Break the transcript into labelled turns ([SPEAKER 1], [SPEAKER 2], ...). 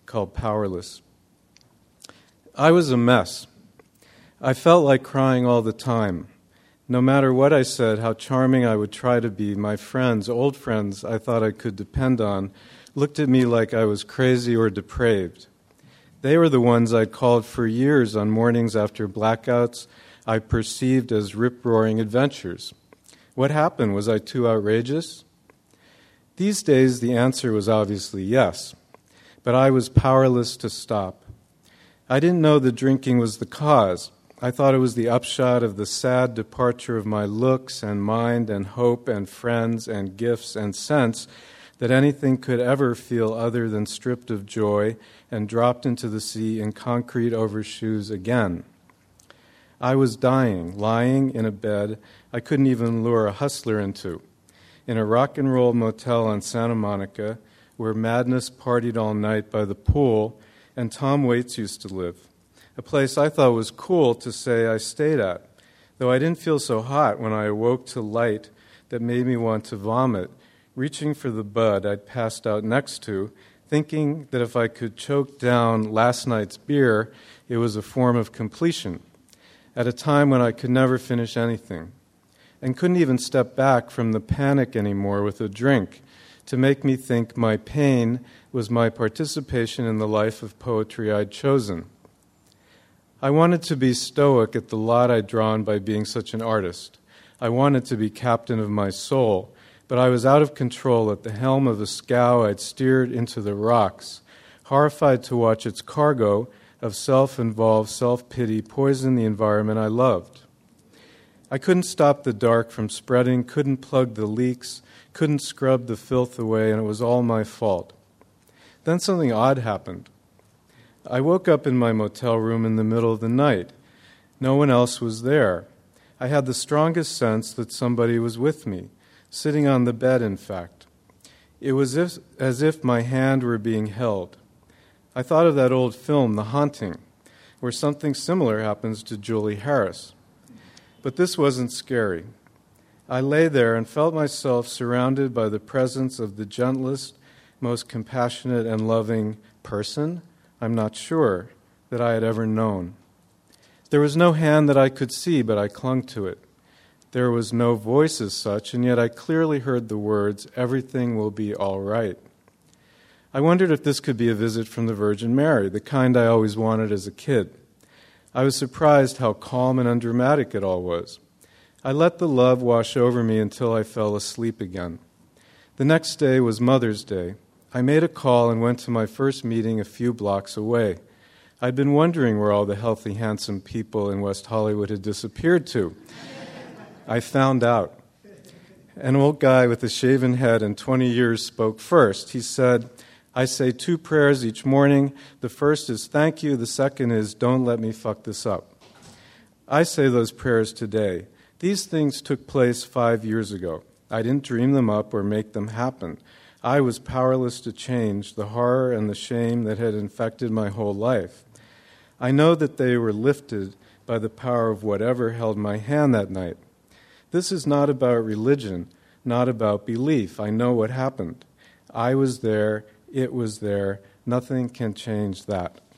[SPEAKER 1] called Powerless. I was a mess. I felt like crying all the time. No matter what I said, how charming I would try to be, my friends, old friends I thought I could depend on, looked at me like I was crazy or depraved. They were the ones I'd called for years on mornings after blackouts I perceived as rip-roaring adventures. What happened? Was I too outrageous? These days, the answer was obviously yes, but I was powerless to stop. I didn't know the drinking was the cause. I thought it was the upshot of the sad departure of my looks and mind and hope and friends and gifts and sense that anything could ever feel other than stripped of joy and dropped into the sea in concrete overshoes again. I was dying, lying in a bed I couldn't even lure a hustler into, in a rock and roll motel on Santa Monica where madness partied all night by the pool and Tom Waits used to live. A place I thought was cool to say I stayed at, though I didn't feel so hot when I awoke to light that made me want to vomit, reaching for the bud I'd passed out next to, thinking that if I could choke down last night's beer, it was a form of completion, at a time when I could never finish anything, and couldn't even step back from the panic anymore with a drink to make me think my pain was my participation in the life of poetry I'd chosen. I wanted to be stoic at the lot I'd drawn by being such an artist. I wanted to be captain of my soul, but I was out of control at the helm of a scow I'd steered into the rocks, horrified to watch its cargo of self-involved self-pity poison the environment I loved. I couldn't stop the dark from spreading, couldn't plug the leaks, couldn't scrub the filth away, and it was all my fault. Then something odd happened. I woke up in my motel room in the middle of the night. No one else was there. I had the strongest sense that somebody was with me, sitting on the bed, in fact. It was as if my hand were being held. I thought of that old film, The Haunting, where something similar happens to Julie Harris. But this wasn't scary. I lay there and felt myself surrounded by the presence of the gentlest, most compassionate and loving person, I'm not sure, that I had ever known. There was no hand that I could see, but I clung to it. There was no voice as such, and yet I clearly heard the words, "Everything will be all right." I wondered if this could be a visit from the Virgin Mary, the kind I always wanted as a kid. I was surprised how calm and undramatic it all was. I let the love wash over me until I fell asleep again. The next day was Mother's Day. I made a call and went to my first meeting a few blocks away. I'd been wondering where all the healthy, handsome people in West Hollywood had disappeared to. I found out. An old guy with a shaven head and 20 years spoke first. He said, "I say 2 prayers each morning. The first is thank you. The second is don't let me fuck this up." I say those prayers today. These things took place 5 years ago. I didn't dream them up or make them happen. I was powerless to change the horror and the shame that had infected my whole life. I know that they were lifted by the power of whatever held my hand that night. This is not about religion, not about belief. I know what happened. I was there, it was there, nothing can change that.